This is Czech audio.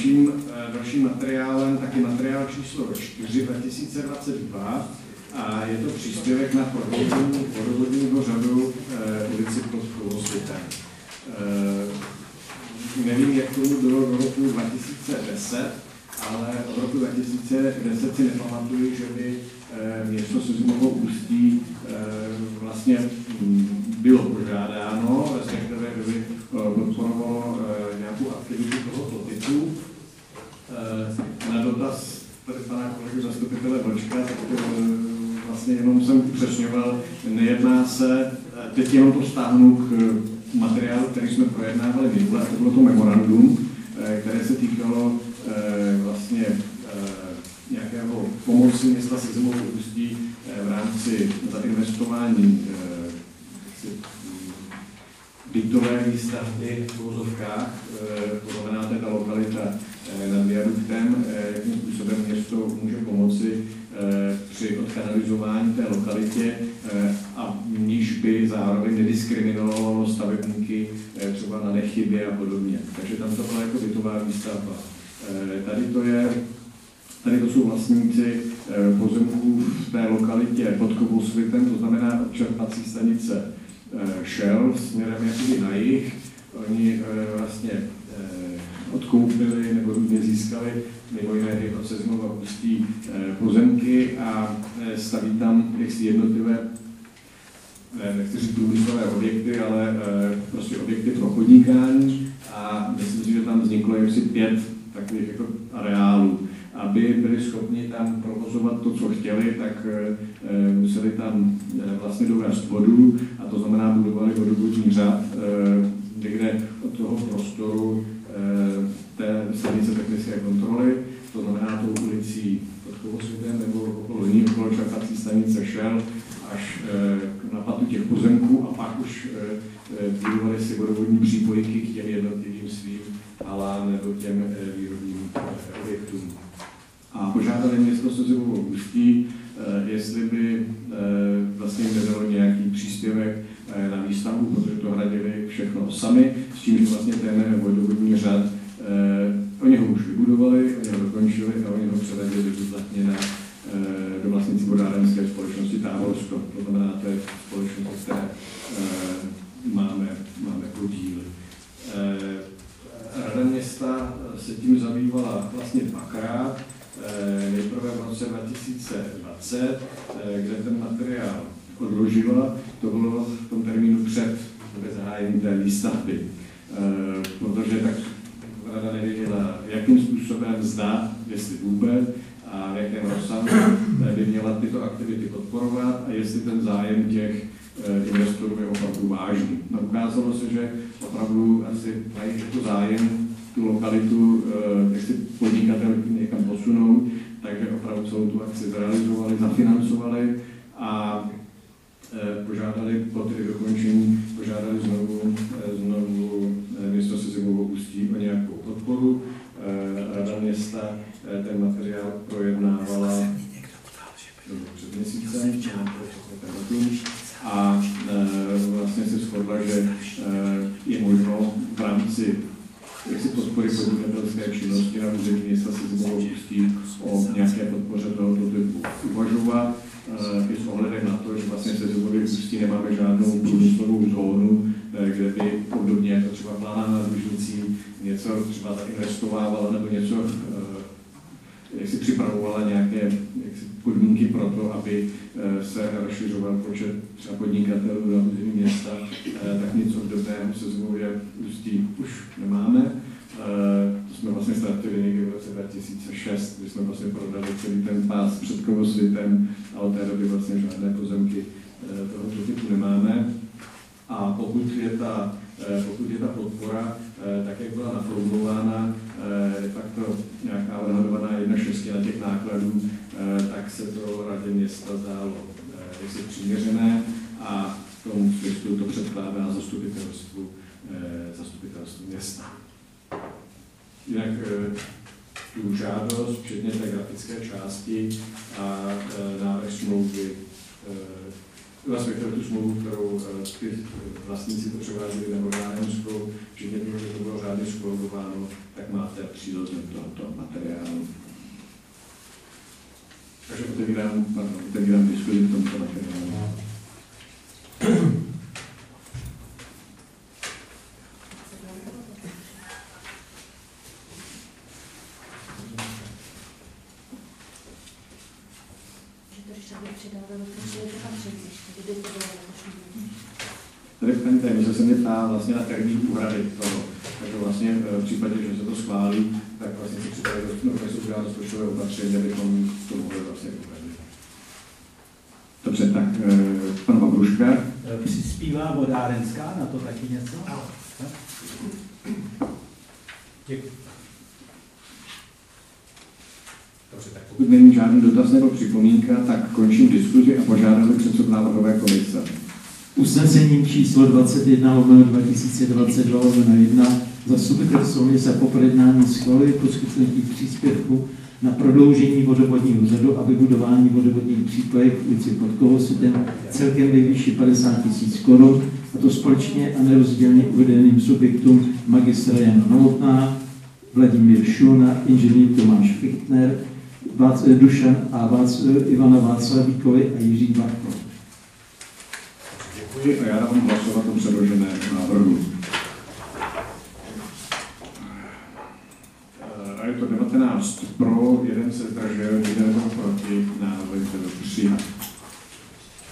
Dalším materiálem taky materiál číslo 4 2022 a je to příspěvek na prodloužení vodovodního řadu ulici pod Kolosvitem. Nevím, jak tomu bylo do roku 2010, ale od roku 2010 si nepamatuju, že by město Sezimovo Ústí vlastně bylo požádáno, respektive by podporovalo nějakou aktivitu tohoto typu. Na dotaz tady pana kolegy zastupitele Vlčka, tak vlastně jenom jsem upřesňoval, nejedná se, teď jenom to stáhnu k materiálu, který jsme projednávali minule, to bylo to memorandum, které se týkalo vlastně nějakého pomoci města Sezimovo Ústí v rámci zainvestování bytové výstavby v uvozovkách, to znamená ta lokalita nad viaduktem, jakým způsobem město může pomoci při odkanalizování té lokalitě a níž by zároveň nediskriminovalo stavebníky třeba na Nechybě a podobně. Takže tam to byla jako bytová výstavba. Tady to jsou vlastníci pozemků v té lokalitě pod Kolosvitem, to znamená čerpací stanice Shell směrem jakoby na jih. Oni vlastně odkoupili nebo různě získali mimo jiné od Sezimova Ústí pozemky a staví tam jaksi jednotlivé, nechci říct průmyslové objekty, ale prostě objekty pro podnikání a myslím si, že tam vzniklo jaksi 5 takových jako areálů. Aby byli schopni tam provozovat to, co chtěli, tak museli tam vlastně dovést vodu, a to znamená budovali vodovodní řad, někde od toho prostoru té silnice technické kontroly, to znamená tou ulicí pod Kolosvitem nebo okolo ní, okolo čerpací stanice Shell, až na patu těch pozemků a pak už budovali si vodovodní přípojky k těm jednotlivým svým halám nebo těm výrobním objektům. A požádali město Sezimovo Ústí, jestli by vlastně jim nedalo nějaký příspěvek na výstavbu, protože to hradili všechno sami, s tím, že vlastně ten vodovodní řad, oni ho už vybudovali, oni ho dokončili a oni ho převedli bezúplatně do vlastnicí vodárenské společnosti Táborsko. To znamená, to je společnost, které máme podíl. Rada města se tím zabývala vlastně dvakrát. Nejprve v roce 2020, kde ten materiál odložila, to bylo v tom termínu před zahájením té výstavby, protože tak rada nevěděla, jakým způsobem zda, jestli vůbec a v jakém rozsahu by měla tyto aktivity podporovat a jestli ten zájem těch investorů je opravdu vážný. No, ukázalo se, že opravdu asi mají jako zájem tu lokalitu, jak si podnikatel někam posunou, takže opravdu celou tu akci zrealizovali, zafinancovali a požádali po tedy dokončení, požádali znovu město Sezimovo Ústí o nějakou podporu. Rada města ten materiál projednávala před měsícem a vlastně se shodla, že je možno v rámci podpory podnikatelské činnosti na území města Sezimovo Ústí o nějaké podpoře tohoto typu uvažovat. I s ohledem na to, že vlastně Sezimovo Ústí nemáme žádnou průmyslovou zónu, kde by obdobně jako třeba Planá nad Lužnicí něco třeba zainvestovávala nebo něco, jak si připravovala nějaké podmínky pro to, aby se rozšiřoval počet třeba podnikatelů na území města, tak nic obdobného v Sezimově Ústí už nemáme. To jsme vlastně startili někdy v roce 2006, kdy jsme vlastně prodali celý ten pás před Kolosvitem a od té doby vlastně žádné pozemky tohoto typu nemáme. A pokud je ta podpora, tak jak byla naformulována, de facto nějaká odhadovaná 1/6 těch nákladů, tak se to radě města zdálo jaksi přiměřené a v tom smyslu to předkládá zastupitelstvu města. Jinak tu žádost, včetně té grafické části a návrh smlouvy, respektive tu smlouvu, kterou ty vlastníci to převážili na Vodárenskou, včetně toho, že to bylo řádně tady sklonováno, tak máte příloze tohoto materiálu. Takže otevírám diskuzi k tomuto materiálu. Tady paní téměř se mě ptá vlastně na termín úhrady toho. Takže vlastně v případě, že se to schválí, tak vlastně se připravit do rozpočtové opatření, abychom to mohli vlastně uhradit. Dobře, tak pan Babruška. Přispívá vodárenská na to taky něco? Ano. Děkuji. Dobře, tak pokud není žádný dotaz nebo připomínka, tak končím diskuzi a požádám předsedu návrhové komise. Usnesením číslo 21/2022/1 zastupitelstvo se po projednání schvaluje poskytnutí příspěvku na prodloužení vodovodního řadu a vybudování vodovodních přípojek v ulici pod Kovosutem celkem ve výši 50 000 korun, a to společně a nerozdílně uvedeným subjektům magistra Jan Novotná, Vladimír Šulna, inženýr Tomáš Fichtner, Dušan a Ivana Václavíkovi a Jiří Barko. Děkuji a já dám hlasovat o předloženém návrhu. A je to 19 pro, 1 se zdržel, 1 proti, návrh byl přijat.